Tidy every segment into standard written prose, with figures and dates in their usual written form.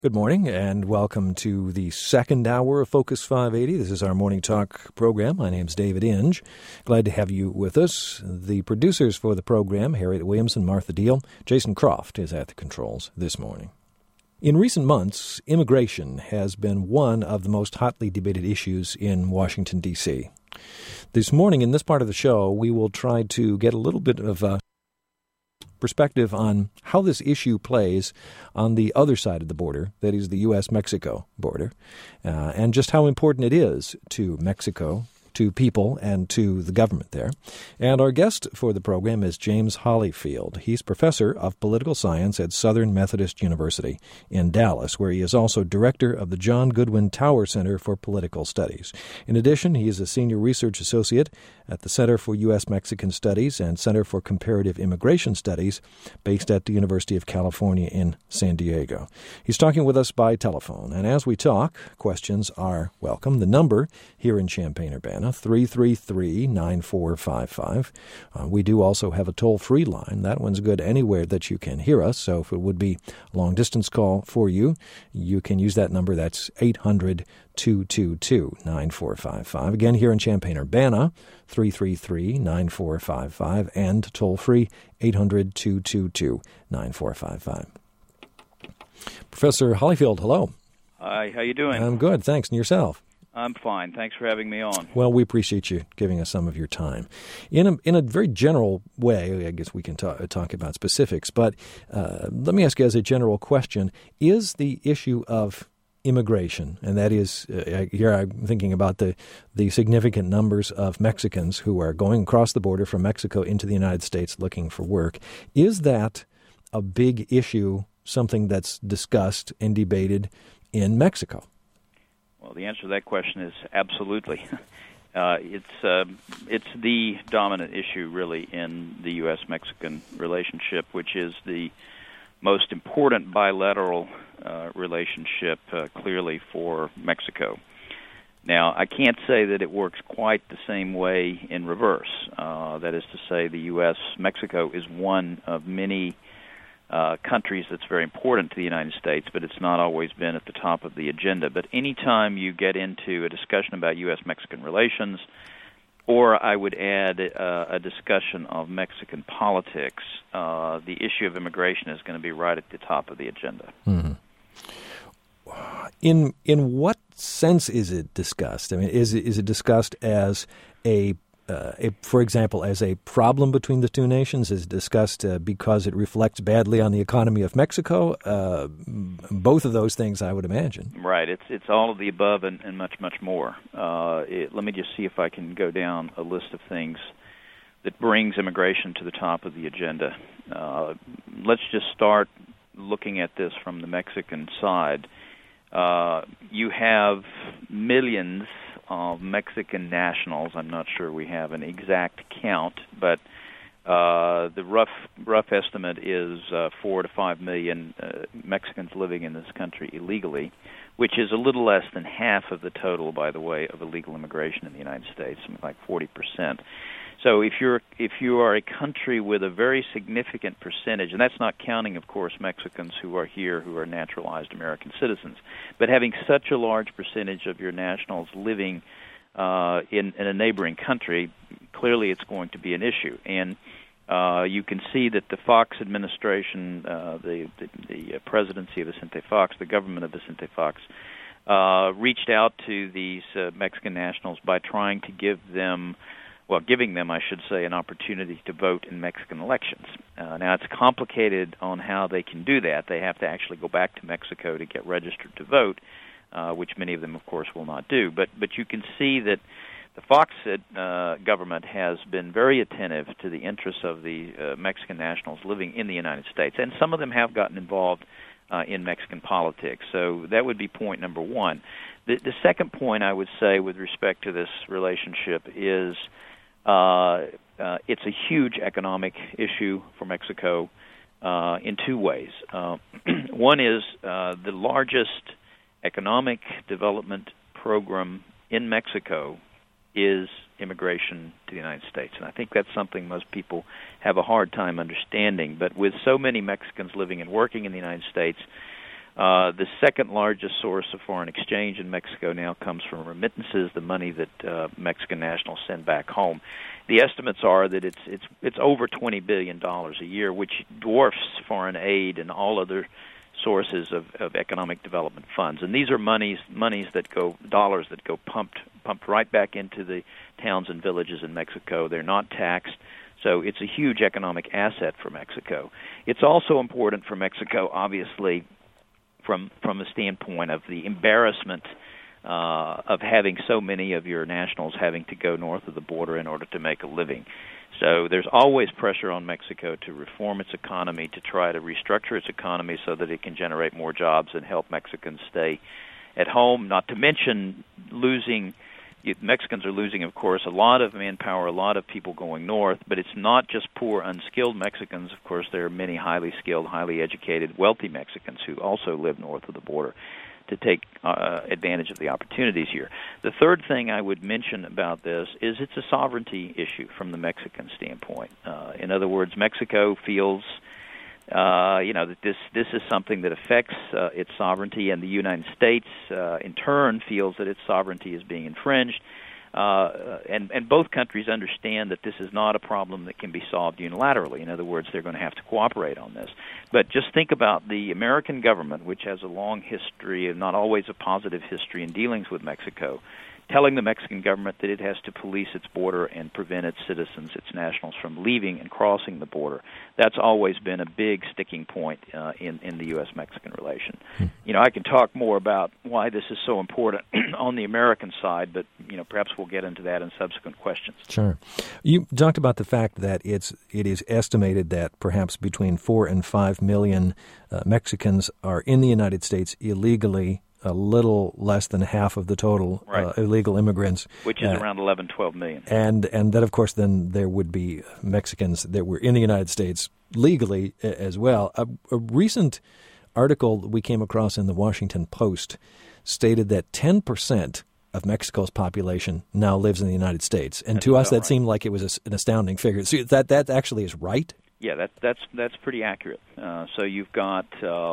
Good morning and welcome to the second hour of Focus 580. This is our morning talk program. My name's David Inge. Glad to have you with us. The producers for the program, Harriet Williamson, Martha Deal. Jason Croft is at the controls this morning. In recent months, immigration has been one of the most hotly debated issues in Washington, D.C. This morning, in this part of the show, we will try to get a little bit of perspective on how this issue plays on the other side of the border, that is the U.S.-Mexico border, and just how important it is to Mexico, to people, and to the government there. And our guest for the program is James Hollifield. He's professor of political science at Southern Methodist University in Dallas, where he is also director of the John Goodwin Tower Center for Political Studies. In addition, he is a senior research associate at the Center for U.S.-Mexican Studies and Center for Comparative Immigration Studies, based at the University of California in San Diego. He's talking with us by telephone, and as we talk, questions are welcome. The number here in Champaign-Urbana, 333-9455. We do also have a toll-free line. That one's good anywhere that you can hear us, so if it would be a long-distance call for you, you can use that number. That's 800-222-9455. Again, here in Champaign-Urbana, 333-9455, and toll-free 800-222-9455. Professor Hollifield, hello. Hi, how you doing? I'm good, thanks. And yourself? I'm fine. Thanks for having me on. Well, we appreciate you giving us some of your time. In a very general way, I guess we can talk about specifics, but let me ask you as a general question, is the issue of immigration, and that is, here I'm thinking about the significant numbers of Mexicans who are going across the border from Mexico into the United States looking for work, is that a big issue, something that's discussed and debated in Mexico? Well, the answer to that question is absolutely. It's the dominant issue, really, in the U.S.-Mexican relationship, which is the most important bilateral relationship, clearly, for Mexico. Now, I can't say that it works quite the same way in reverse. That is to say, the U.S.-Mexico is one of many countries that's very important to the United States, but it's not always been at the top of the agenda. But anytime you get into a discussion about U.S.-Mexican relations, or I would add a discussion of Mexican politics, the issue of immigration is going to be right at the top of the agenda. Mm-hmm. In what sense is it discussed? I mean, is it discussed as for example, as a problem between the two nations? Is it discussed because it reflects badly on the economy of Mexico? Both of those things, I would imagine. Right. It's all of the above and much, much more. Let me just see if I can go down a list of things that brings immigration to the top of the agenda. Let's just start looking at this from the Mexican side. You have millions of Mexican nationals. I'm not sure we have an exact count, but the rough estimate is 4 to 5 million Mexicans living in this country illegally, which is a little less than half of the total, by the way, of illegal immigration in the United States, something like 40%. So if you are a country with a very significant percentage, and that's not counting, of course, Mexicans who are here who are naturalized American citizens, but having such a large percentage of your nationals living in a neighboring country, clearly it's going to be an issue. And you can see that the Fox administration, the presidency of Vicente Fox, the government of Vicente Fox, reached out to these Mexican nationals by trying to giving them, I should say, an opportunity to vote in Mexican elections. Now, it's complicated on how they can do that. They have to actually go back to Mexico to get registered to vote, which many of them, of course, will not do. But you can see that the Fox government has been very attentive to the interests of the Mexican nationals living in the United States, and some of them have gotten involved in Mexican politics. So that would be point number one. The second point I would say with respect to this relationship is it's a huge economic issue for Mexico in two ways. One is the largest economic development program in Mexico is immigration to the United States. And I think that's something most people have a hard time understanding. But with so many Mexicans living and working in the United States, The second largest source of foreign exchange in Mexico now comes from remittances, the money that Mexican nationals send back home. The estimates are that it's over $20 billion a year, which dwarfs foreign aid and all other sources of economic development funds. And these are dollars that go pumped right back into the towns and villages in Mexico. They're not taxed. So it's a huge economic asset for Mexico. It's also important for Mexico, obviously, from the standpoint of the embarrassment of having so many of your nationals having to go north of the border in order to make a living. So there's always pressure on Mexico to reform its economy, to try to restructure its economy so that it can generate more jobs and help Mexicans stay at home, not to mention Mexicans are losing, of course, a lot of manpower, a lot of people going north, but it's not just poor, unskilled Mexicans. Of course, there are many highly skilled, highly educated, wealthy Mexicans who also live north of the border to take advantage of the opportunities here. The third thing I would mention about this is it's a sovereignty issue from the Mexican standpoint. In other words, Mexico feels that this is something that affects its sovereignty, and the United States, in turn, feels that its sovereignty is being infringed. And both countries understand that this is not a problem that can be solved unilaterally. In other words, they're going to have to cooperate on this. But just think about the American government, which has a long history, and not always a positive history, in dealings with Mexico, telling the Mexican government that it has to police its border and prevent its citizens, its nationals, from leaving and crossing the border. That's always been a big sticking point in the U.S.-Mexican relation. I can talk more about why this is so important on the American side, but perhaps we'll get into that in subsequent questions. Sure. You talked about the fact that it is estimated that perhaps between 4 and 5 million Mexicans are in the United States illegally, a little less than half of the total illegal immigrants. Which is around 11, 12 million. And that, of course, then there would be Mexicans that were in the United States legally as well. A recent article we came across in the Washington Post stated that 10% of Mexico's population now lives in the United States. And to us, that seemed like it was an astounding figure. So that actually is right? Yeah, that's pretty accurate. So you've got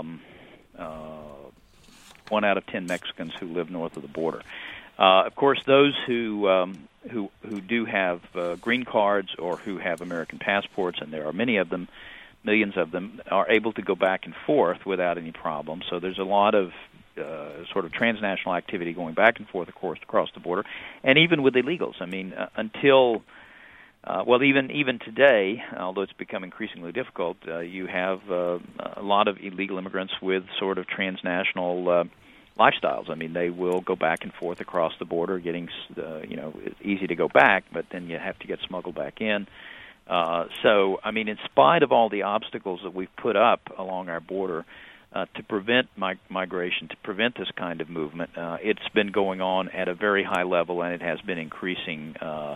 1 out of 10 Mexicans who live north of the border. Of course, those who do have green cards or who have American passports, and there are many of them, millions of them, are able to go back and forth without any problem. So there's a lot of sort of transnational activity going back and forth, of course, across the border, and even with illegals. I mean, until even today, although it's become increasingly difficult, you have a lot of illegal immigrants with sort of transnational lifestyles. I mean, they will go back and forth across the border, getting, it's easy to go back, but then you have to get smuggled back in. So, I mean, in spite of all the obstacles that we've put up along our border to prevent migration, to prevent this kind of movement, it's been going on at a very high level, and it has been increasing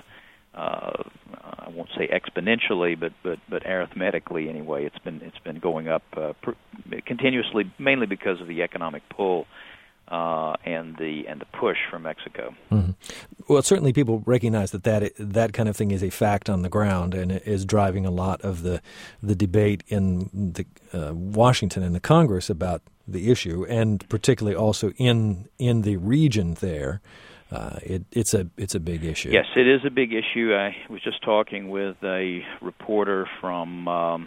I won't say exponentially, but arithmetically anyway. It's been going up continuously, mainly because of the economic pull and the push from Mexico. Mm-hmm. Well, certainly people recognize that kind of thing is a fact on the ground, and it is driving a lot of the debate in the Washington and the Congress about the issue, and particularly also in the region there. It's a big issue. Yes, it is a big issue. I was just talking with a reporter from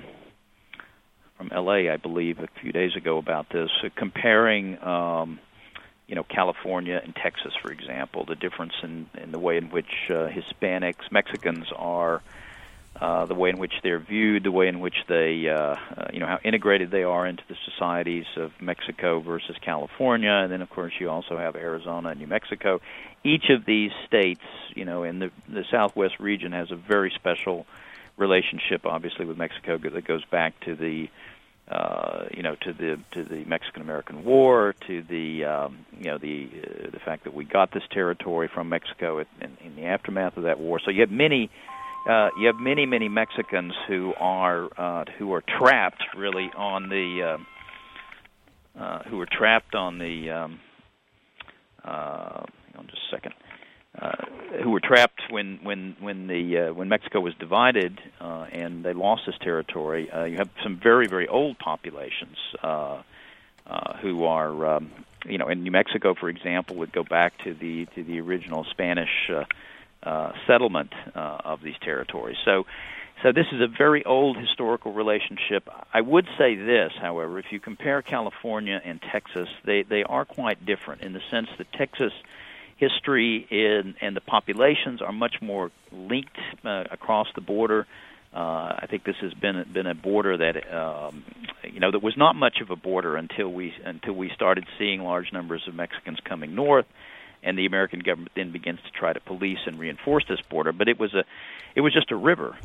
L.A., I believe, a few days ago about this, comparing, California and Texas, for example, the difference in the way in which Hispanics, Mexicans are, the way in which they're viewed, the way in which they, how integrated they are into the societies of Mexico versus California, and then, of course, you also have Arizona and New Mexico. Each of these states, in the Southwest region, has a very special relationship, obviously, with Mexico that goes back to the, to the Mexican-American War, to the fact that we got this territory from Mexico in the aftermath of that war. So you have many Mexicans who are trapped really on the just a second. Who were trapped when Mexico was divided and they lost this territory. You have some very, very old populations who are, in New Mexico, for example, would go back to the original Spanish settlement of these territories. So this is a very old historical relationship. I would say this, however, if you compare California and Texas, they are quite different in the sense that Texas history and the populations are much more linked across the border. I think this has been a border that that was not much of a border until we started seeing large numbers of Mexicans coming north, and the American government then begins to try to police and reinforce this border. But it was just a river,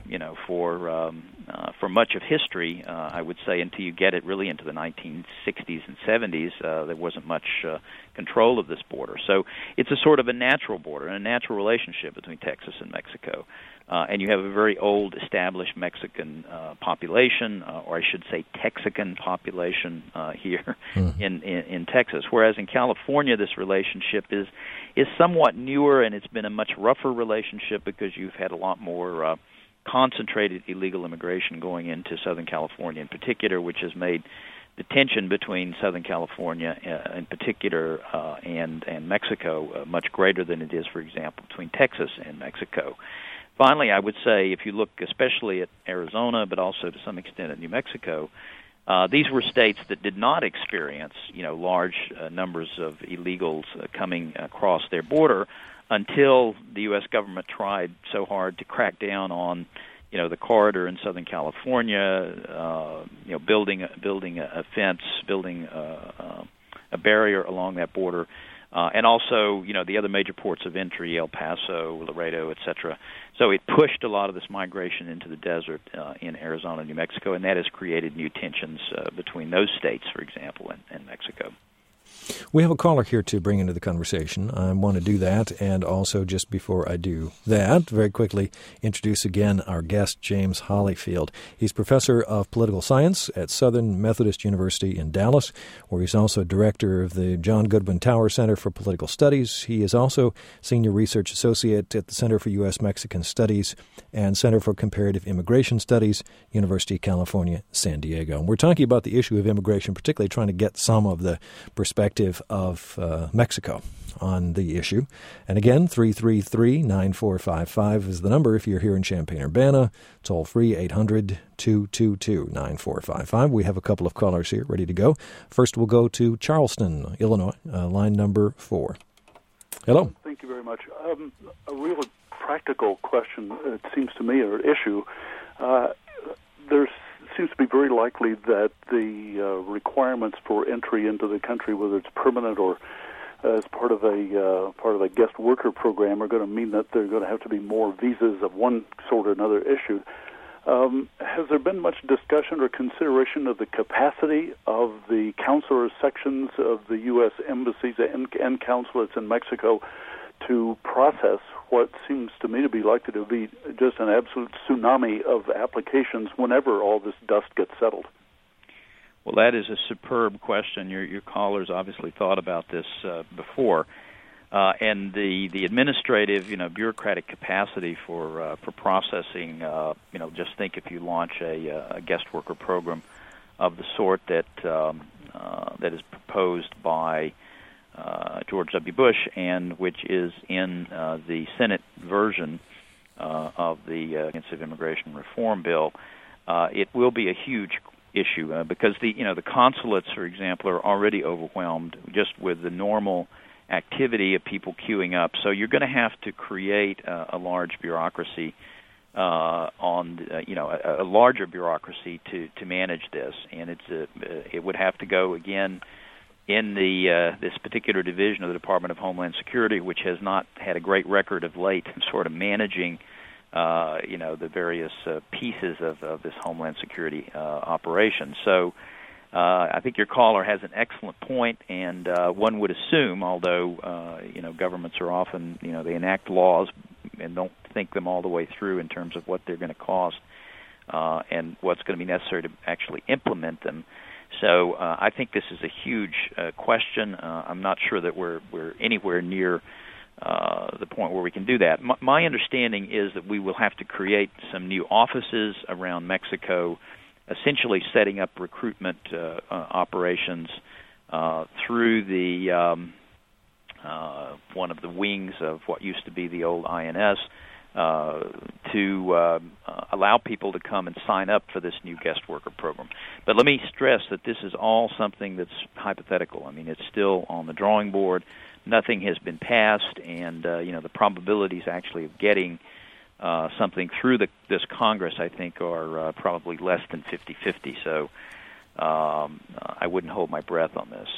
for much of history. I would say until you get it really into the 1960s and 70s, there wasn't much control of this border. So it's a sort of a natural border and a natural relationship between Texas and Mexico. And you have a very old, established Mexican population, or I should say Texican population here in Texas. Whereas in California, this relationship is somewhat newer, and it's been a much rougher relationship because you've had a lot more concentrated illegal immigration going into Southern California in particular, which has made the tension between Southern California in particular and Mexico much greater than it is, for example, between Texas and Mexico. Finally, I would say if you look especially at Arizona, but also to some extent at New Mexico, these were states that did not experience, large numbers of illegals coming across their border until the U.S. government tried so hard to crack down on, the corridor in Southern California, building a fence, building a barrier along that border. And also, the other major ports of entry, El Paso, Laredo, et cetera. So it pushed a lot of this migration into the desert in Arizona and New Mexico, and that has created new tensions between those states, for example, and Mexico. We have a caller here to bring into the conversation. I want to do that, and also just before I do that, very quickly introduce again our guest, James Hollyfield. He's professor of political science at Southern Methodist University in Dallas, where he's also director of the John Goodwin Tower Center for Political Studies. He is also senior research associate at the Center for U.S.-Mexican Studies and Center for Comparative Immigration Studies, University of California, San Diego. And we're talking about the issue of immigration, particularly trying to get some of the perspective of Mexico on the issue. And again, 333-9455 is the number if you're here in Champaign-Urbana. Toll free, 800-222-9455. We have a couple of callers here ready to go. First, we'll go to Charleston, Illinois, line number 4. Hello. Thank you very much. A real practical question, it seems to me, or issue. There seems to be very likely that the requirements for entry into the country, whether it's permanent or as part of a guest worker program, are going to mean that there are going to have to be more visas of one sort or another issued. Has there been much discussion or consideration of the capacity of the consular sections of the U.S. embassies and consulates in Mexico to process what seems to me to be likely to be just an absolute tsunami of applications whenever all this dust gets settled? Well, that is a superb question. Your callers obviously thought about this before. And the administrative, bureaucratic capacity for processing, just think if you launch a guest worker program of the sort that is proposed by George W. Bush and which is in the Senate version of the Comprehensive Immigration Reform Bill, it will be a huge issue because the consulates, for example, are already overwhelmed just with the normal activity of people queuing up. So you're going to have to create a large bureaucracy a larger bureaucracy to manage this, and it would have to go again in this particular division of the Department of Homeland Security, which has not had a great record of late in sort of managing the various pieces of this Homeland Security operation. So I think your caller has an excellent point, and one would assume, although governments are often, they enact laws and don't think them all the way through in terms of what they're going to cost and what's going to be necessary to actually implement them. So I think this is a huge question. I'm not sure that we're anywhere near the point where we can do that. My understanding is that we will have to create some new offices around Mexico, essentially setting up recruitment operations through the one of the wings of what used to be the old INS, to allow people to come and sign up for this new guest worker program. But let me stress that this is all something that's hypothetical. I mean, it's still on the drawing board. Nothing has been passed, and the probabilities actually of getting something through this Congress, I think, are probably less than 50-50. So I wouldn't hold my breath on this.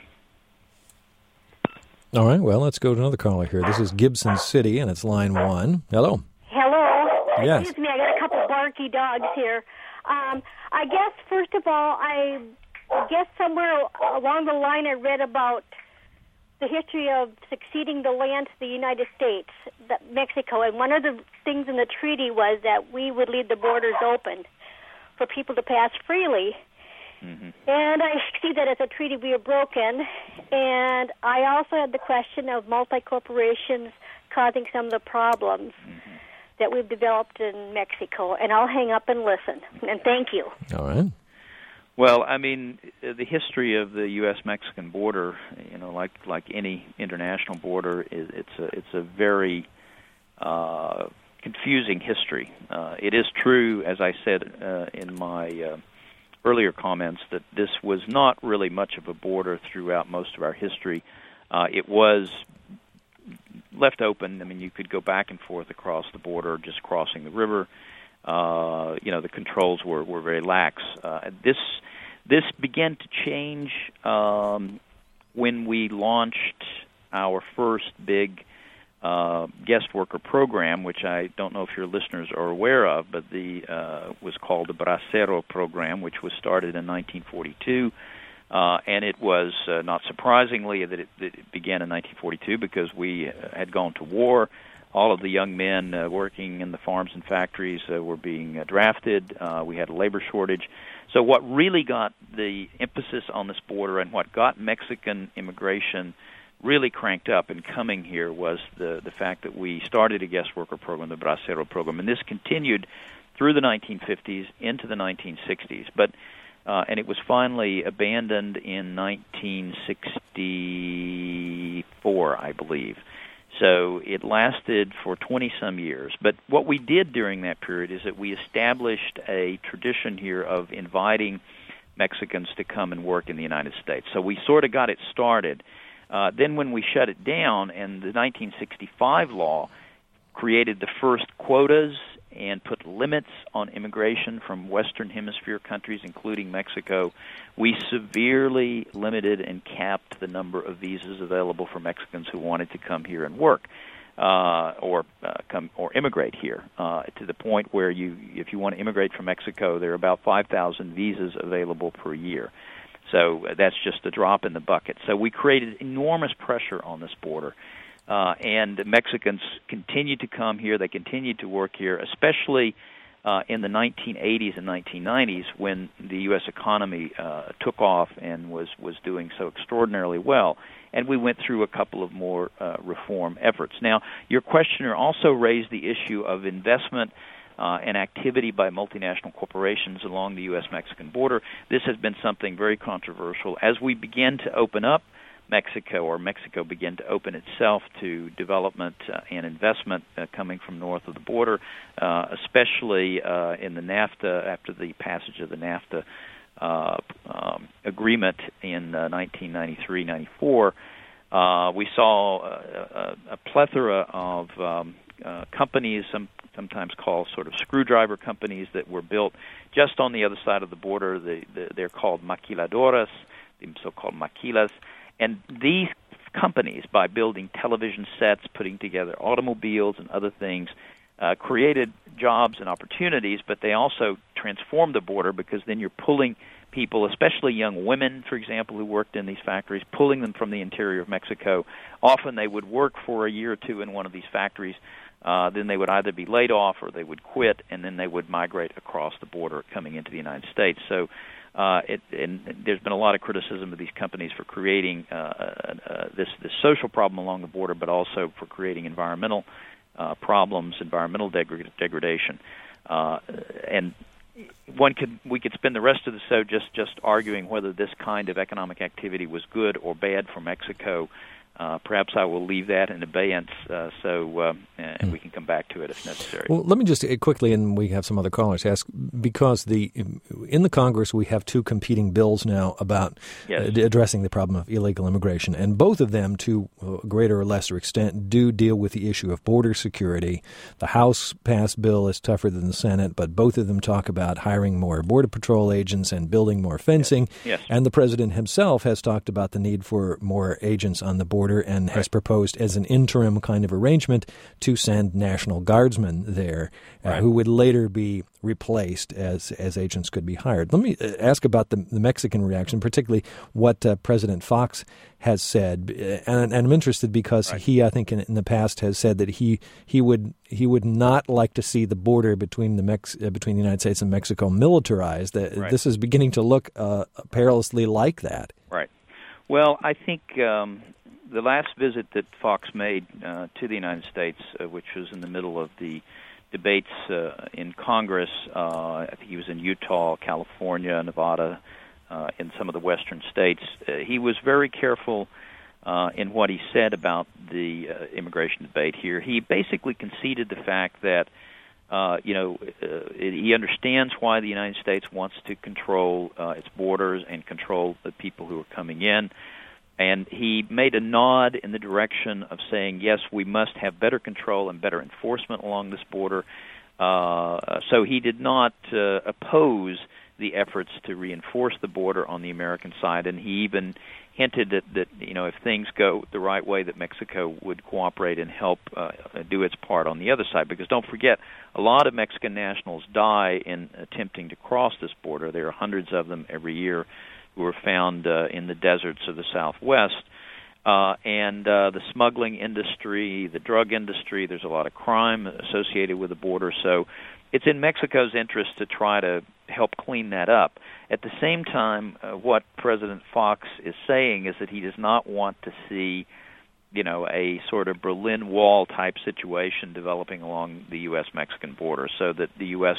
All right, well, let's go to another caller here. This is Gibson City, and it's line 1. Hello. Hello. Yes. Excuse me, I got a couple barky dogs here. I guess, first of all, I guess somewhere along the line I read about the history of succeeding the land to the United States, Mexico, and one of the things in the treaty was that we would leave the borders open for people to pass freely. Mm-hmm. And I see that as a treaty we have broken. And I also had the question of multi-corporations causing some of the problems that we've developed in Mexico. And I'll hang up and listen. And thank you. All right. Well, I mean, the history of the U.S.-Mexican border, like any international border, it's a very confusing history. It is true, as I said in my earlier comments, that this was not really much of a border throughout most of our history. It was left open. I mean, you could go back and forth across the border, just crossing the river. The controls were very lax. This began to change when we launched our first big guest worker program, which I don't know if your listeners are aware of, but was called the Bracero program, which was started in 1942. And it was, not surprisingly, that it began in 1942 because we had gone to war. All of the young men working in the farms and factories were being drafted. We had a labor shortage. So what really got the emphasis on this border and what got Mexican immigration really cranked up in coming here was the fact that we started a guest worker program, the Bracero program, and this continued through the 1950s into the 1960s. But and it was finally abandoned in 1964, I believe. So it lasted for 20-some years. But what we did during that period is that we established a tradition here of inviting Mexicans to come and work in the United States. So we sort of got it started. Then when we shut it down, and the 1965 law created the first quotas and put limits on immigration from Western Hemisphere countries, including Mexico, we severely limited and capped the number of visas available for Mexicans who wanted to come here and work or immigrate here, to the point where if you want to immigrate from Mexico, there are about 5,000 visas available per year. So that's just a drop in the bucket. So we created enormous pressure on this border. And Mexicans continued to come here. They continued to work here, especially in the 1980s and 1990s when the U.S. economy took off and was doing so extraordinarily well. And we went through a couple of more reform efforts. Now, your questioner also raised the issue of investment and activity by multinational corporations along the U.S.-Mexican border. This has been something very controversial. As we begin to open up Mexico, or Mexico began to open itself to development and investment coming from north of the border, especially in the NAFTA, after the passage of the NAFTA agreement in 1993-94, we saw a plethora of companies, sometimes called sort of screwdriver companies, that were built just on the other side of the border. They're called maquiladoras, the so-called maquilas. And these companies, by building television sets, putting together automobiles and other things, created jobs and opportunities, but they also transformed the border, because then you're pulling people, especially young women, for example, who worked in these factories, pulling them from the interior of Mexico. Often they would work for a year or two in one of these factories. Then they would either be laid off or they would quit, and then they would migrate across the border coming into the United States. So and there's been a lot of criticism of these companies for creating this social problem along the border, but also for creating environmental problems, environmental degradation. And we could spend the rest of the show just arguing whether this kind of economic activity was good or bad for Mexico. Perhaps I will leave that in abeyance, and we can come back to it if necessary. Well, let me just quickly, and we have some other callers, ask, because in the Congress we have two competing bills now about addressing the problem of illegal immigration, and both of them, to a greater or lesser extent, do deal with the issue of border security. The House-passed bill is tougher than the Senate, but both of them talk about hiring more Border Patrol agents and building more fencing. Yes. And the President himself has talked about the need for more agents on the border and has proposed as an interim kind of arrangement to send National Guardsmen there who would later be replaced as agents could be hired. Let me ask about the Mexican reaction, particularly what President Fox has said. And I'm interested because he, I think, in the past has said that he would not like to see the border between the United States and Mexico militarized. This is beginning to look perilously like that. Right. Well, I think the last visit that Fox made to the United States, which was in the middle of the debates in Congress, I think he was in Utah, California, Nevada, in some of the western states. He was very careful in what he said about the immigration debate here. He basically conceded the fact that he understands why the United States wants to control its borders and control the people who are coming in. And he made a nod in the direction of saying, yes, we must have better control and better enforcement along this border. So he did not oppose the efforts to reinforce the border on the American side, and he even hinted that if things go the right way, that Mexico would cooperate and help do its part on the other side. Because don't forget, a lot of Mexican nationals die in attempting to cross this border. There are hundreds of them every year who are found in the deserts of the Southwest. And the smuggling industry, the drug industry, there's a lot of crime associated with the border. So it's in Mexico's interest to try to help clean that up. At the same time, what President Fox is saying is that he does not want to see, a sort of Berlin Wall type situation developing along the U.S.-Mexican border, so that the U.S.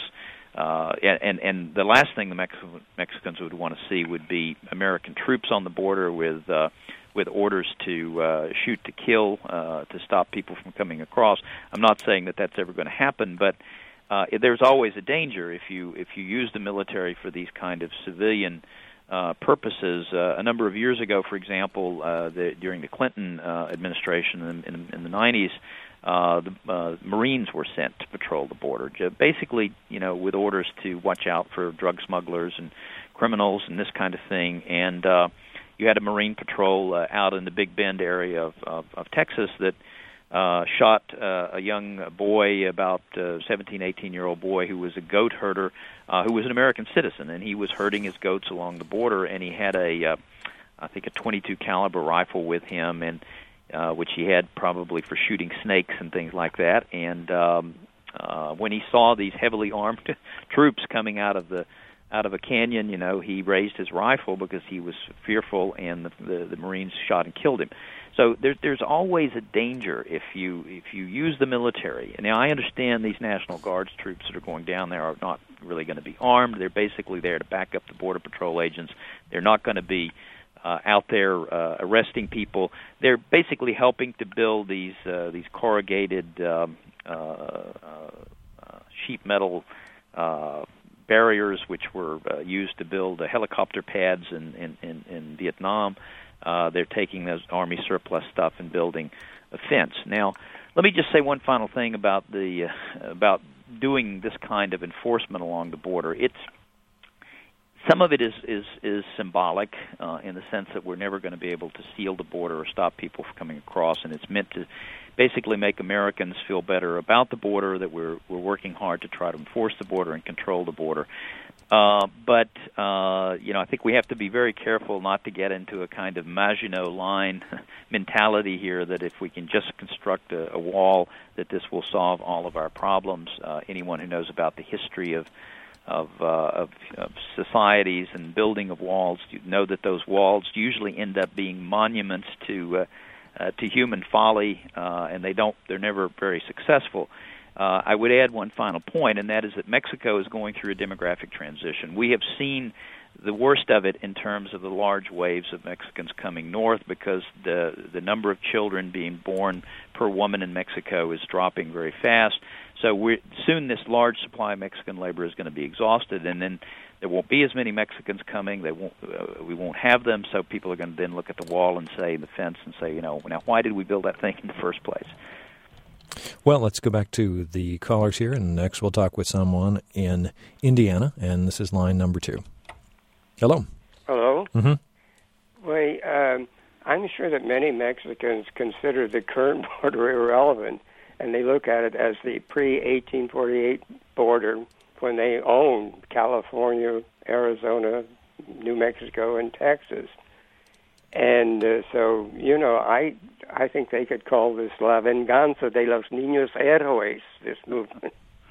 And the last thing the Mexicans would want to see would be American troops on the border with orders to shoot to kill, to stop people from coming across. I'm not saying that that's ever going to happen, but there's always a danger if you use the military for these kind of civilian purposes. A number of years ago, for example, during the Clinton administration in the 90s, the Marines were sent to patrol the border, basically, with orders to watch out for drug smugglers and criminals and this kind of thing. And you had a Marine patrol out in the Big Bend area of Texas that shot a young boy, about 17, 18-year-old boy, who was a goat herder, who was an American citizen, and he was herding his goats along the border, and he had I think a .22 caliber rifle with him, and which he had probably for shooting snakes and things like that. And when he saw these heavily armed troops coming out of a canyon, he raised his rifle because he was fearful, and the Marines shot and killed him. So there's always a danger if you use the military. Now, I understand these National Guards troops that are going down there are not really going to be armed. They're basically there to back up the Border Patrol agents. They're not going to be out there arresting people. They're basically helping to build these corrugated sheet metal barriers, which were used to build helicopter pads in Vietnam. They're taking those Army surplus stuff and building a fence. Now, let me just say one final thing about doing this kind of enforcement along the border. Some of it is symbolic in the sense that we're never going to be able to seal the border or stop people from coming across, and it's meant to basically make Americans feel better about the border, that we're working hard to try to enforce the border and control the border. But I think we have to be very careful not to get into a kind of Maginot Line mentality here, that if we can just construct a wall, that this will solve all of our problems. Anyone who knows about the history of societies and building of walls, you know that those walls usually end up being monuments to human folly, and they're never very successful. I would add one final point, and that is that Mexico is going through a demographic transition. We have seen the worst of it in terms of the large waves of Mexicans coming north, because the number of children being born per woman in Mexico is dropping very fast. So soon this large supply of Mexican labor is going to be exhausted, and then there won't be as many Mexicans coming. We won't have them, so people are going to then look at the wall and say, the fence, and say, now why did we build that thing in the first place? Well, let's go back to the callers here, and next we'll talk with someone in Indiana, and this is line number 2. Hello. Hello. Mm-hmm. Well, I'm sure that many Mexicans consider the current border irrelevant, and they look at it as the pre-1848 border when they owned California, Arizona, New Mexico, and Texas. And so, I think they could call this La Venganza de los Niños Héroes, this movement.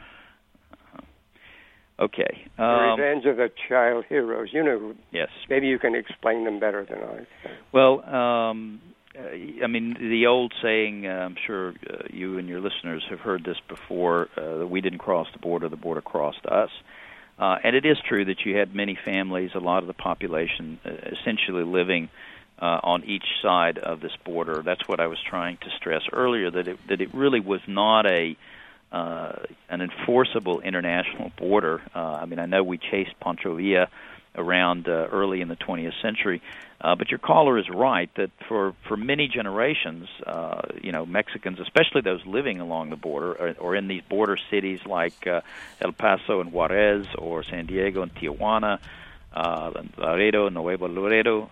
Okay. The Revenge of the Child Heroes. Yes. Maybe you can explain them better than I can. Well, the old saying, I'm sure you and your listeners have heard this before, that we didn't cross the border crossed us. And it is true that you had many families, a lot of the population essentially living on each side of this border. That's what I was trying to stress earlier, that it really was not an enforceable international border. I know we chased Pancho Villa around early in the 20th century, but your caller is right that for many generations, Mexicans, especially those living along the border or in these border cities like El Paso and Juarez, or San Diego and Tijuana, Laredo, Nuevo Laredo.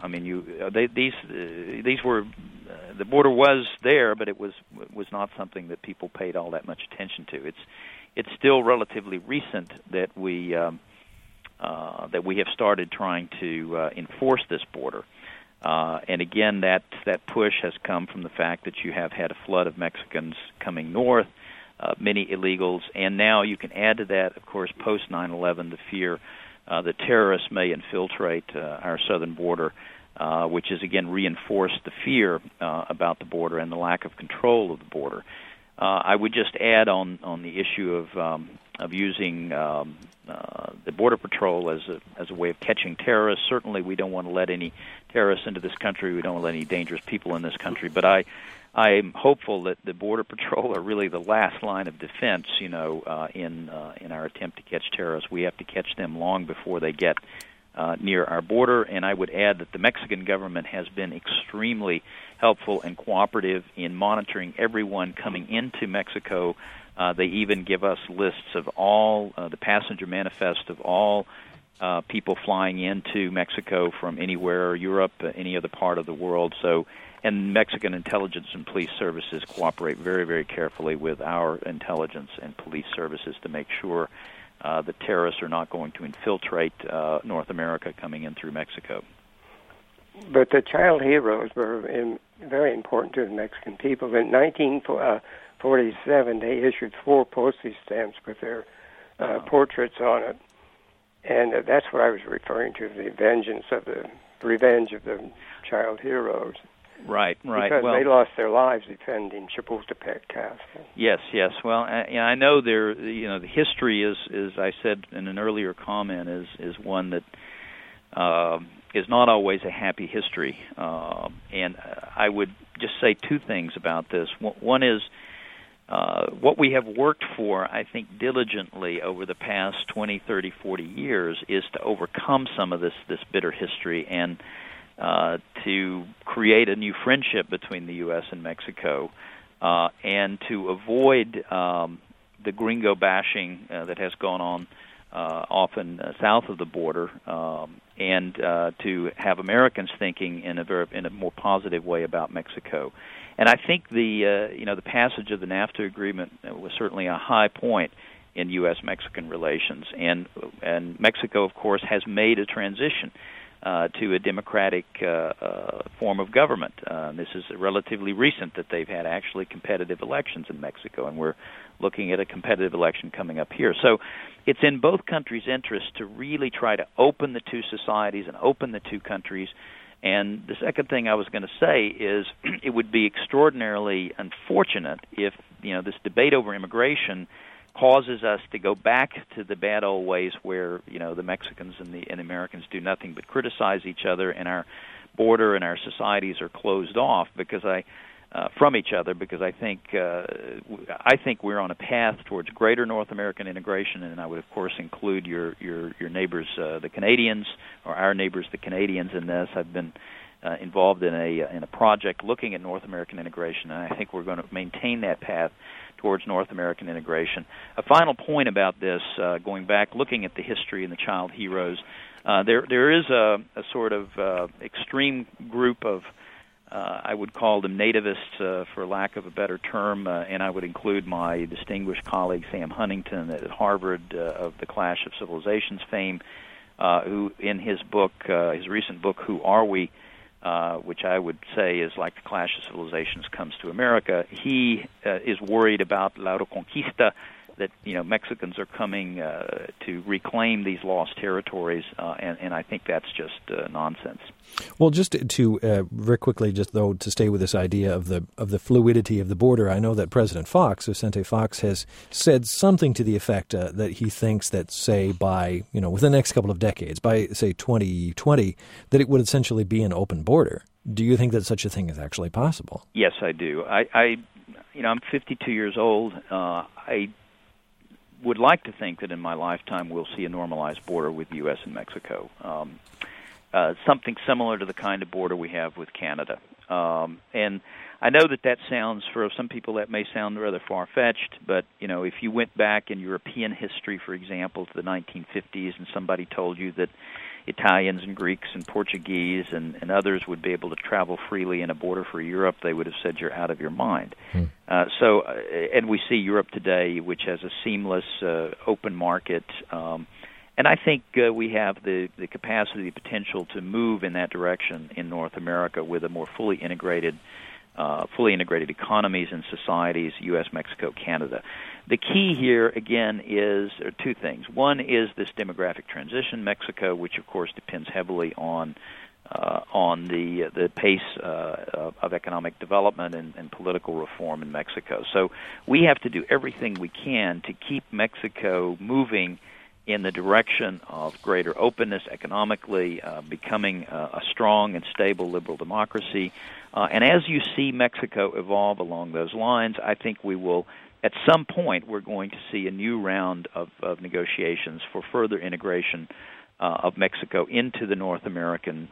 These were the border was there, but it was not something that people paid all that much attention to. It's still relatively recent that we have started trying to enforce this border, and again that push has come from the fact that you have had a flood of Mexicans coming north, many illegals, and now you can add to that, of course, post 9/11, the fear that terrorists may infiltrate our southern border, which has again reinforced the fear about the border and the lack of control of the border. I would just add on the issue of using the Border Patrol as a way of catching terrorists. Certainly, we don't want to let any terrorists into this country. We don't want to let any dangerous people in this country. But I am hopeful that the Border Patrol are really the last line of defense. In our attempt to catch terrorists, we have to catch them long before they get near our border. And I would add that the Mexican government has been extremely helpful and cooperative in monitoring everyone coming into Mexico. They even give us lists of all the passenger manifest of all people flying into Mexico from anywhere, Europe, any other part of the world. And Mexican intelligence and police services cooperate very, very carefully with our intelligence and police services to make sure that terrorists are not going to infiltrate North America coming in through Mexico. But the child heroes were very important to the Mexican people. In 1947, they issued 4 postage stamps with their portraits on it, and that's what I was referring to, the revenge of the child heroes. Right. Because they lost their lives defending Chapultepec Castle. Yes. Well, I know the history is, as I said in an earlier comment, is one that is not always a happy history. And I would just say 2 things about this. One is what we have worked for, I think, diligently over the past 20, 30, 40 years is to overcome some of this bitter history and to create a new friendship between the U.S. and Mexico, and to avoid the gringo bashing that has gone on often south of the border, and to have Americans thinking in a more positive way about Mexico. And I think the passage of the NAFTA agreement was certainly a high point in U.S.-Mexican relations, and Mexico, of course, has made a transition to a democratic form of government. This is relatively recent that they've had actually competitive elections in Mexico, and we're looking at a competitive election coming up here. So it's in both countries' interest to really try to open the 2 societies and open the 2 countries And the second thing I was going to say is it would be extraordinarily unfortunate if, this debate over immigration causes us to go back to the bad old ways where, the Mexicans and the Americans do nothing but criticize each other, and our border and our societies are closed off from each other, because I think we're on a path towards greater North American integration, and I would of course include your neighbors, the Canadians, or our neighbors, the Canadians, in this. I've been involved in a project looking at North American integration, and I think we're going to maintain that path towards North American integration. A final point about this, going back, looking at the history and the child heroes, there is a sort of extreme group of, I would call them nativists, for lack of a better term, and I would include my distinguished colleague Sam Huntington at Harvard, of the Clash of Civilizations fame, who in his book, his recent book, Who Are We?, which I would say is like the Clash of Civilizations comes to America, he is worried about La Reconquista, that Mexicans are coming to reclaim these lost territories, and I think that's just nonsense. Well, just to very quickly, just though, to stay with this idea of the fluidity of the border, I know that President Fox, Vicente Fox, has said something to the effect that he thinks that, say, by within the next couple of decades, by say 2020, that it would essentially be an open border. Do you think that such a thing is actually possible? Yes, I do. I'm 52 years old. I would like to think that in my lifetime we'll see a normalized border with the U.S. and Mexico, something similar to the kind of border we have with Canada. And I know that sounds, for some people that may sound rather far-fetched, but, if you went back in European history, for example, to the 1950s, and somebody told you that Italians and Greeks and Portuguese and others would be able to travel freely in a border for Europe, they would have said you're out of your mind. And we see Europe today, which has a seamless, open market, and I think we have the capacity, the potential to move in that direction in North America with a more fully integrated economies and societies, U.S., Mexico, Canada. The key here, again, is two things. One is this demographic transition, Mexico, which, of course, depends heavily on the pace of economic development and political reform in Mexico. So we have to do everything we can to keep Mexico moving in the direction of greater openness economically, becoming a strong and stable liberal democracy. And as you see Mexico evolve along those lines, I think we will, at some point, we're going to see a new round of negotiations for further integration of Mexico into the North American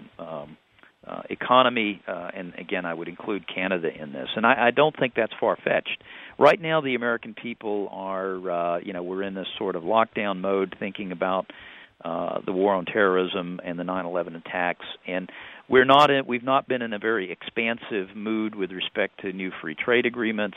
economy, and again, I would include Canada in this. And I don't think that's far-fetched. Right now, the American people are, we're in this sort of lockdown mode, thinking about the war on terrorism and the 9/11 attacks, and we've not been in a very expansive mood with respect to new free trade agreements.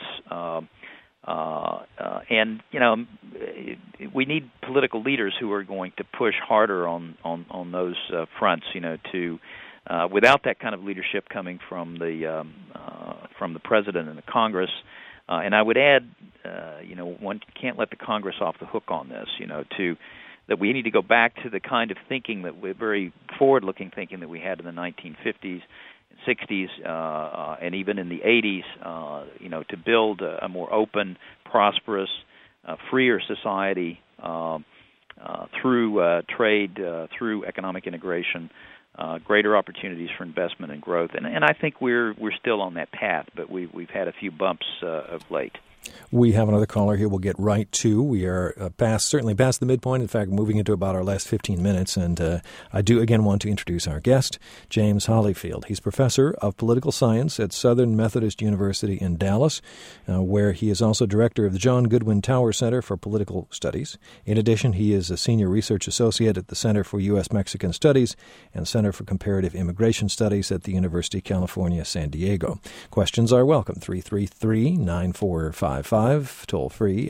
And we need political leaders who are going to push harder on those fronts. Without that kind of leadership coming from the president and the Congress, and I would add, one can't let the Congress off the hook on this. That we need to go back to the kind of thinking that we're very forward-looking thinking that we had in the 1950s. 60s and even in the 80s, to build a more open, prosperous, freer society through trade, through economic integration, greater opportunities for investment and growth. And I think we're still on that path, but we've had a few bumps of late. We have another caller here we'll get right to. We are certainly past the midpoint, in fact, moving into about our last 15 minutes. And I do, again, want to introduce our guest, James Hollifield. He's professor of political science at Southern Methodist University in Dallas, where he is also director of the John Goodwin Tower Center for Political Studies. In addition, he is a senior research associate at the Center for U.S.-Mexican Studies and Center for Comparative Immigration Studies at the University of California, San Diego. Questions are welcome. 333-9455. Toll free,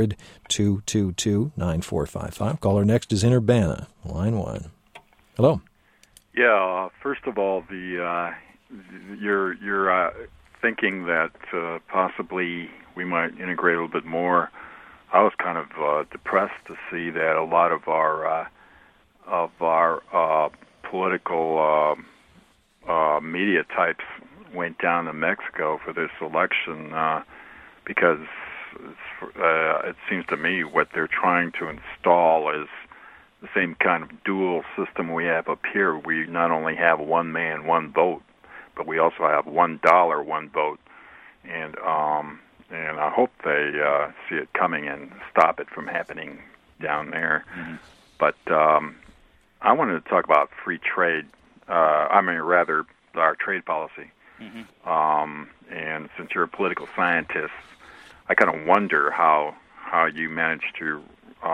800-222-9455. Caller next is in Urbana, line 1. Hello. Yeah, first of all, you're thinking that possibly we might integrate a little bit more. I was kind of depressed to see that a lot of our political media types went down to Mexico for this election because it seems to me what they're trying to install is the same kind of dual system we have up here. We not only have one man, one vote, but we also have $1, one vote, and I hope they see it coming and stop it from happening down there. Mm-hmm. But I wanted to talk about free trade. Rather, our trade policy. Mm-hmm. And since you're a political scientist, I kind of wonder how you manage to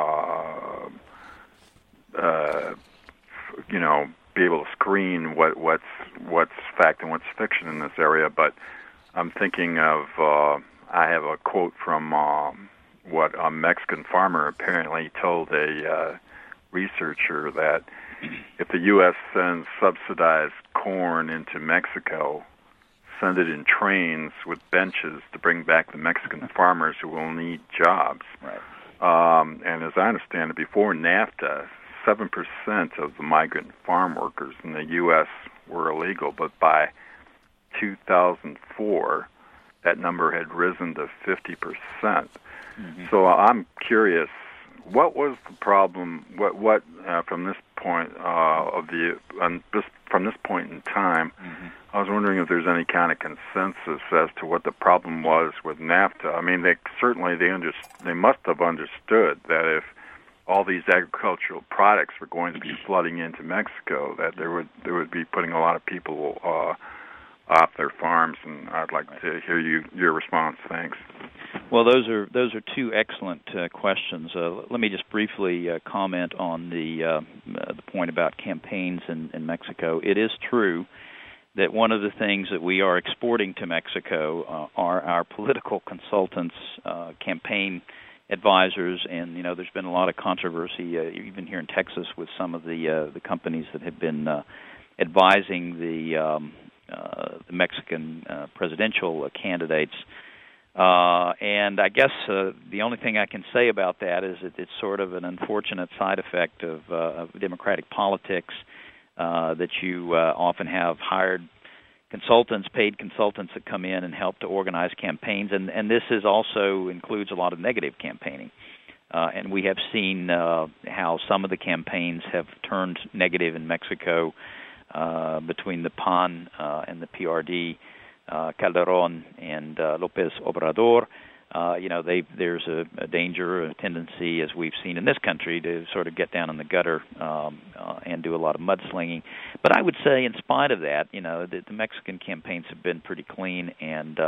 be able to screen what's fact and what's fiction in this area. But I'm thinking of I have a quote from what a Mexican farmer apparently told a researcher that if the U.S. sends subsidized corn into Mexico, send it in trains with benches to bring back the Mexican farmers who will need jobs. Right. And as I understand it, before NAFTA, 7% of the migrant farm workers in the U.S. were illegal, but by 2004, that number had risen to 50%. Mm-hmm. So I'm curious, what was the problem? What from this point from this point in time? Mm-hmm. I was wondering if there's any kind of consensus as to what the problem was with NAFTA. I mean, they must have understood that if all these agricultural products were going to be flooding into Mexico, that they would be putting a lot of people off their farms. And I'd like to hear your response. Thanks. Well, those are two excellent questions. Let me just briefly comment on the point about campaigns in Mexico. It is true that one of the things that we are exporting to Mexico are our political consultants, campaign advisors, and there's been a lot of controversy even here in Texas with some of the companies that have been advising the Mexican presidential candidates. And I guess the only thing I can say about that is that it's sort of an unfortunate side effect of democratic politics, that you often have hired consultants, paid consultants that come in and help to organize campaigns, and this also includes a lot of negative campaigning. And we have seen how some of the campaigns have turned negative in Mexico between the PAN and the PRD, Calderon and López Obrador. There's a danger, a tendency, as we've seen in this country, to sort of get down in the gutter and do a lot of mudslinging. But I would say, in spite of that, the Mexican campaigns have been pretty clean, and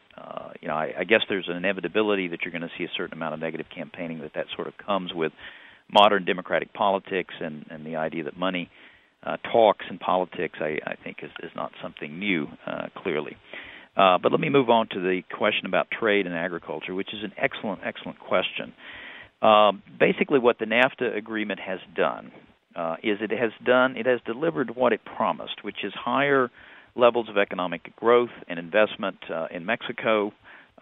I guess there's an inevitability that you're going to see a certain amount of negative campaigning that sort of comes with modern democratic politics, and the idea that money talks in politics, I think, is not something new, clearly. But let me move on to the question about trade and agriculture, which is an excellent question. Basically, what the NAFTA agreement has done is it has delivered what it promised, which is higher levels of economic growth and investment in Mexico,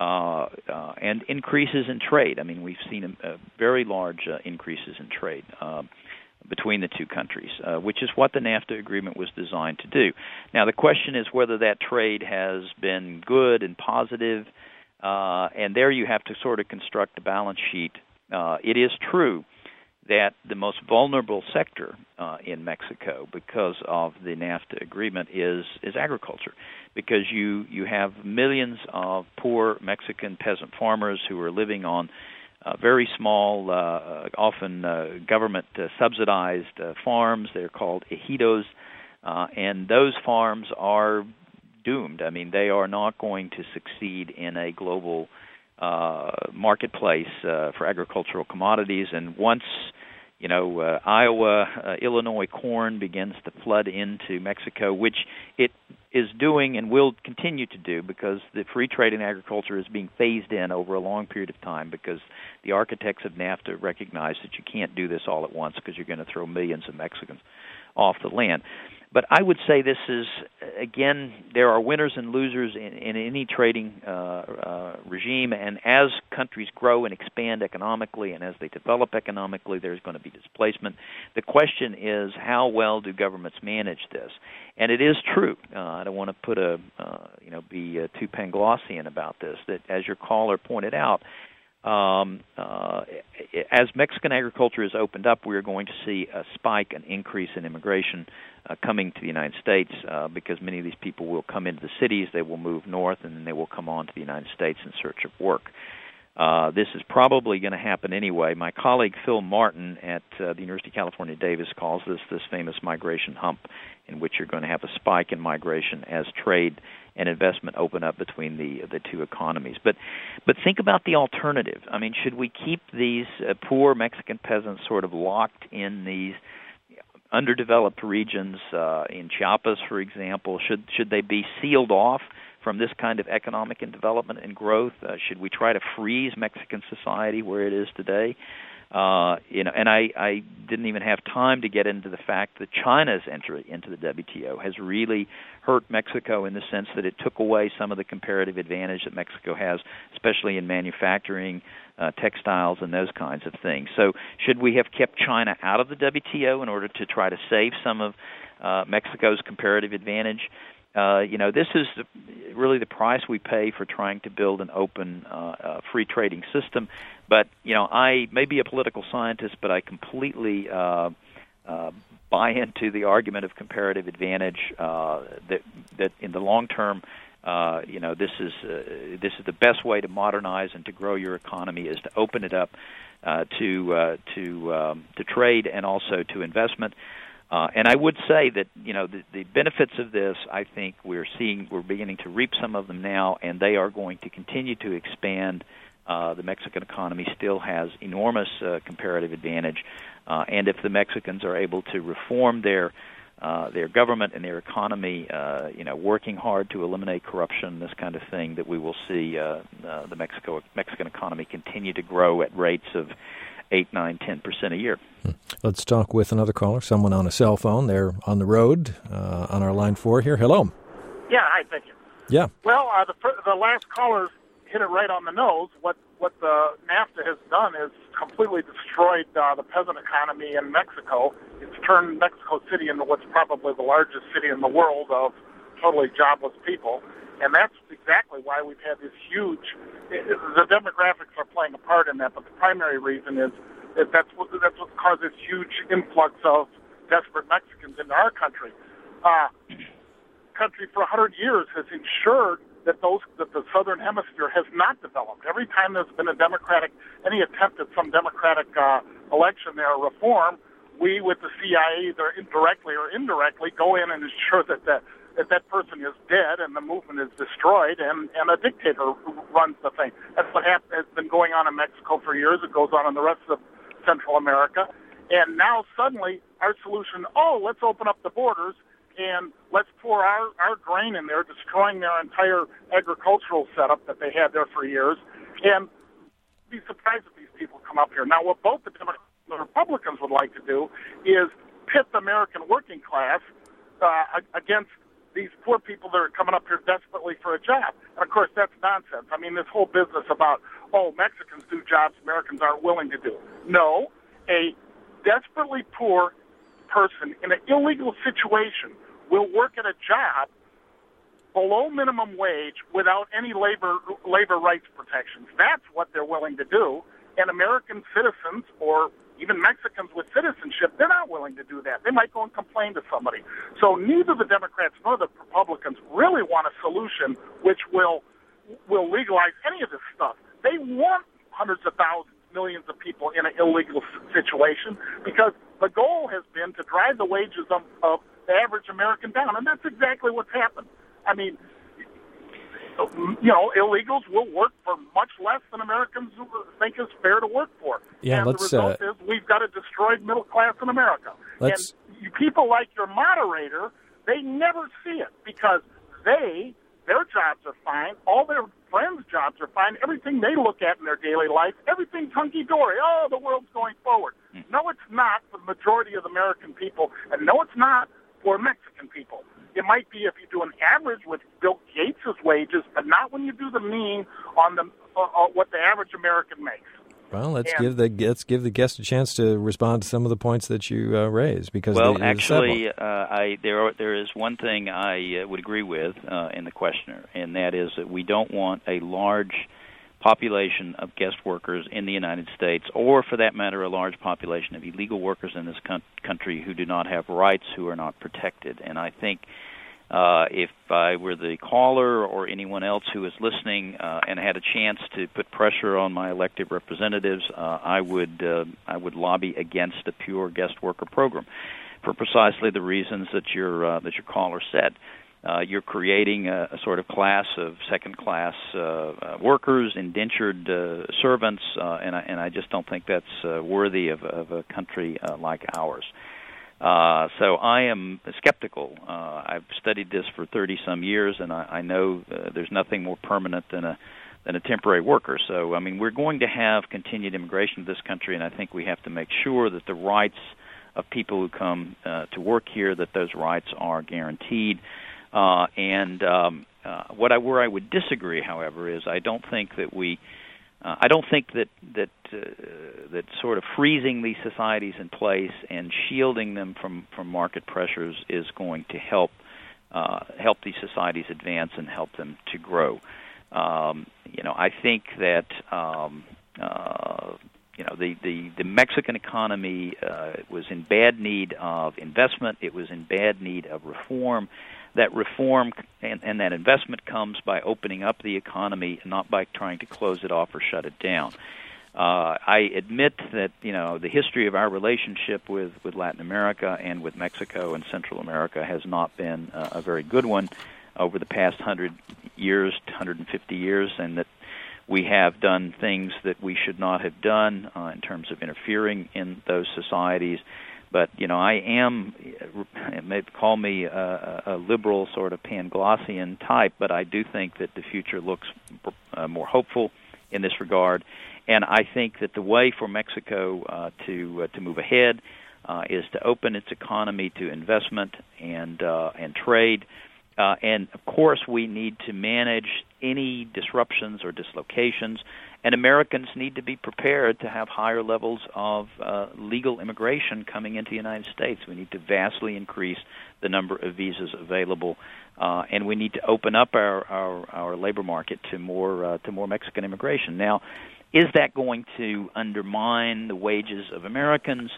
and increases in trade. I mean, we've seen very large increases in trade between the two countries, which is what the NAFTA agreement was designed to do. Now, the question is whether that trade has been good and positive, and there you have to sort of construct a balance sheet. It is true that the most vulnerable sector in Mexico, because of the NAFTA agreement, is agriculture, because you have millions of poor Mexican peasant farmers who are living on very small, often government-subsidized farms. They're called ejidos, and those farms are doomed. I mean, they are not going to succeed in a global marketplace for agricultural commodities. And once, Iowa, Illinois corn begins to flood into Mexico, which it is doing and will continue to do, because the free trade in agriculture is being phased in over a long period of time, because the architects of NAFTA recognize that you can't do this all at once, because you're going to throw millions of Mexicans off the land. But I would say this is, again, there are winners and losers in any trading regime, and as countries grow and expand economically and as they develop economically, there's going to be displacement. The question is, how well do governments manage this? And it is true. I don't want to put be too Panglossian about this, that as your caller pointed out, as Mexican agriculture has opened up, we're going to see a spike, an increase in immigration coming to the United States because many of these people will come into the cities, they will move north, and then they will come on to the United States in search of work. This is probably going to happen anyway. My colleague Phil Martin at the University of California, Davis calls this famous migration hump, in which you're going to have a spike in migration as trade and investment open up between the two economies. But think about the alternative. I mean, should we keep these poor Mexican peasants sort of locked in these underdeveloped regions in Chiapas, for example? Should they be sealed off from this kind of economic and development and growth? Should we try to freeze Mexican society where it is today? And I didn't even have time to get into the fact that China's entry into the WTO has really hurt Mexico in the sense that it took away some of the comparative advantage that Mexico has, especially in manufacturing, textiles, and those kinds of things. So should we have kept China out of the WTO in order to try to save some of Mexico's comparative advantage? This is really the price we pay for trying to build an open, free trading system. But, I may be a political scientist, but I completely buy into the argument of comparative advantage, that in the long term, this is the best way to modernize and to grow your economy is to open it up to trade and also to investment. And I would say that the benefits of this, I think we're beginning to reap some of them now, and they are going to continue to expand. The Mexican economy still has enormous comparative advantage, and if the Mexicans are able to reform their government and their economy, working hard to eliminate corruption, this kind of thing, that we will see the Mexican economy continue to grow at rates of 8, 9, 10% a year. Let's talk with another caller, someone on a cell phone. They're on the road on our line 4 here. Hello. Yeah, hi, thank you. Yeah. Well, the last caller hit it right on the nose. What the NAFTA has done is completely destroyed the peasant economy in Mexico. It's turned Mexico City into what's probably the largest city in the world of totally jobless people. And that's exactly why we've had this huge, the demographics are playing a part in that, but the primary reason is that's what caused this huge influx of desperate Mexicans into our country. Country for 100 years has ensured that the Southern Hemisphere has not developed. Every time there's been any attempt at some democratic election there or reform, we with the CIA, either directly or indirectly, go in and ensure that that person is dead and the movement is destroyed, and a dictator runs the thing. That's what has been going on in Mexico for years. It goes on in the rest of Central America. And now suddenly our solution, let's open up the borders and let's pour our grain in there, destroying their entire agricultural setup that they had there for years. And be surprised if these people come up here. Now, what both the Democrats and the Republicans would like to do is pit the American working class against these poor people that are coming up here desperately for a job. And, of course, that's nonsense. I mean, this whole business about, Mexicans do jobs Americans aren't willing to do. No, a desperately poor person in an illegal situation will work at a job below minimum wage without any labor rights protections. That's what they're willing to do. And American citizens, or even Mexicans with citizenship, they're not willing to do that. They might go and complain to somebody. So neither the Democrats nor the Republicans really want a solution which will legalize any of this stuff. They want hundreds of thousands, millions of people in an illegal situation because the goal has been to drive the wages of the average American down, and that's exactly what's happened. I mean, illegals will work for much less than Americans think is fair to work for. Yeah, and the result is we've got a destroyed middle class in America. And people like your moderator, they never see it because their jobs are fine, all their friends' jobs are fine, everything they look at in their daily life, everything's hunky-dory. The world's going forward. No, it's not for the majority of the American people, and no, it's not for Mexican people. It might be if you do an average with Bill Gates' wages, but not when you do the mean on the what the average American makes. Well, let's give the guest a chance to respond to some of the points that you raised. Because actually, there is one thing I would agree with in the questioner, and that is that we don't want a large population of guest workers in the United States, or for that matter, a large population of illegal workers in this country who do not have rights, who are not protected. And I think if I were the caller or anyone else who is listening and had a chance to put pressure on my elected representatives, I would lobby against a pure guest worker program for precisely the reasons that your caller said. You're creating a sort of class of second-class workers, indentured servants, and I just don't think that's worthy of a country like ours. So I am skeptical. I've studied this for 30-some years, and I know there's nothing more permanent than a temporary worker. So, I mean, we're going to have continued immigration to this country, and I think we have to make sure that the rights of people who come to work here, that those rights are guaranteed. Where I would disagree, however, is I don't think that that sort of freezing these societies in place and shielding them from market pressures is going to help these societies advance and help them to grow. I think that the Mexican economy was in bad need of investment. It was in bad need of reform. That reform and that investment comes by opening up the economy, not by trying to close it off or shut it down. I admit that the history of our relationship with Latin America and with Mexico and Central America has not been a very good one over the past 100 years, 150 years, and that we have done things that we should not have done in terms of interfering in those societies. But, I am, call me a liberal sort of Panglossian type, but I do think that the future looks more hopeful in this regard. And I think that the way for Mexico to move ahead is to open its economy to investment and trade. And, of course, we need to manage any disruptions or dislocations. And Americans need to be prepared to have higher levels of legal immigration coming into the United States. We need to vastly increase the number of visas available, and we need to open up our labor market to more Mexican immigration. Now, is that going to undermine the wages of Americans?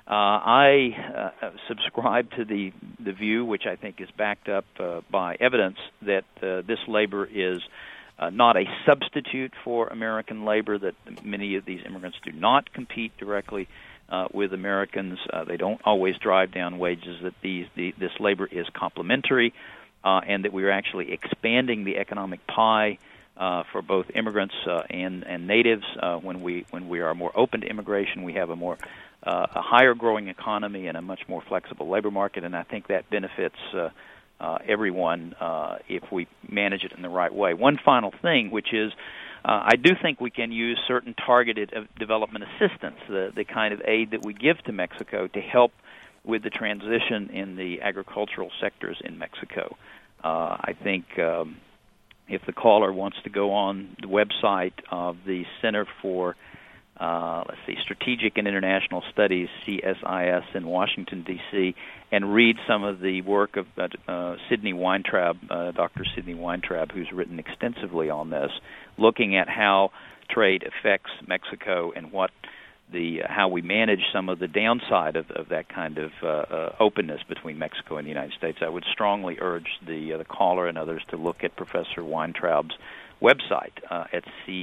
I subscribe to the view, which I think is backed up by evidence, that this labor is not a substitute for American labor, that many of these immigrants do not compete directly with Americans. They don't always drive down wages, that this labor is complementary, and that we are actually expanding the economic pie for both immigrants and natives. When we are more open to immigration, we have a higher growing economy and a much more flexible labor market, and I think that benefits everyone if we manage it in the right way. One final thing, which is I do think we can use certain targeted development assistance, the kind of aid that we give to Mexico, to help with the transition in the agricultural sectors in Mexico. I think if the caller wants to go on the website of the Center for Strategic and International Studies, CSIS, in Washington, D.C., and read some of the work of Sidney Weintraub, Dr. Sidney Weintraub, who's written extensively on this, looking at how trade affects Mexico and how we manage some of the downside of that kind of openness between Mexico and the United States. I would strongly urge the caller and others to look at Professor Weintraub's website at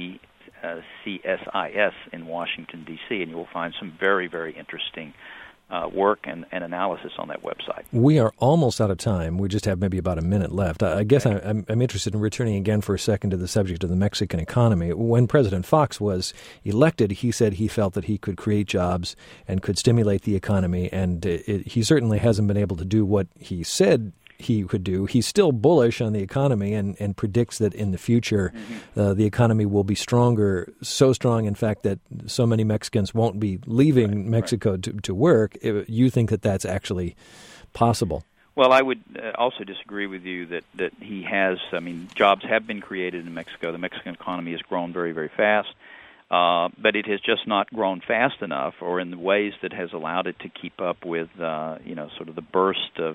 CSIS in Washington, D.C., and you will find some very, very interesting work and analysis on that website. We are almost out of time. We just have maybe about a minute left. I guess I'm interested in returning again for a second to the subject of the Mexican economy. When President Fox was elected, he said he felt that he could create jobs and could stimulate the economy, and he certainly hasn't been able to do what he said he could do. He's still bullish on the economy and predicts that in the future the economy will be stronger, so strong, in fact, that so many Mexicans won't be leaving Mexico to work. You think that that's actually possible? Well, I would also disagree with you that he has. I mean, jobs have been created in Mexico. The Mexican economy has grown very, very fast, but it has just not grown fast enough, or in the ways that has allowed it to keep up with, sort of the burst of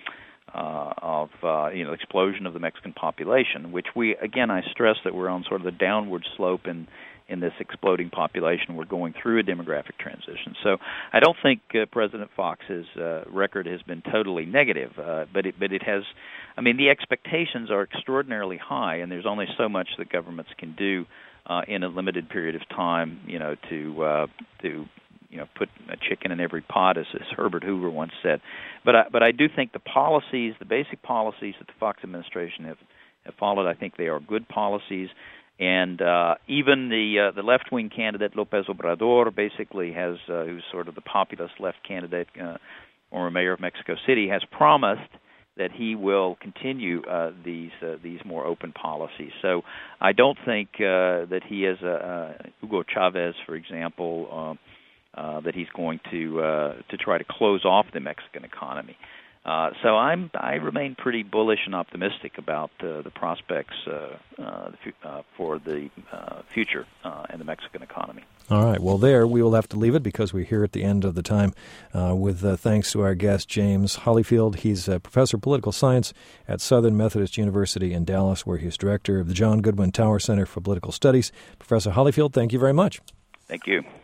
explosion of the Mexican population. Which I stress that we're on sort of the downward slope in this exploding population. We're going through a demographic transition. So I don't think President Fox's record has been totally negative, but it has. I mean, the expectations are extraordinarily high, and there's only so much that governments can do in a limited period of time, to put a chicken in every pot, as Herbert Hoover once said. But I do think the basic policies that the Fox administration have followed, I think they are good policies. And even the left-wing candidate, López Obrador, basically has, who's sort of the populist left candidate, or mayor of Mexico City, has promised that he will continue these more open policies. So I don't think that he is Hugo Chavez, for example, that he's going to try to close off the Mexican economy. So I remain pretty bullish and optimistic about the prospects for the future in the Mexican economy. All right. Well, we will have to leave it because we're here at the end of the time with thanks to our guest, James Hollifield. He's a professor of political science at Southern Methodist University in Dallas, where he's director of the John Goodwin Tower Center for Political Studies. Professor Hollifield, thank you very much. Thank you.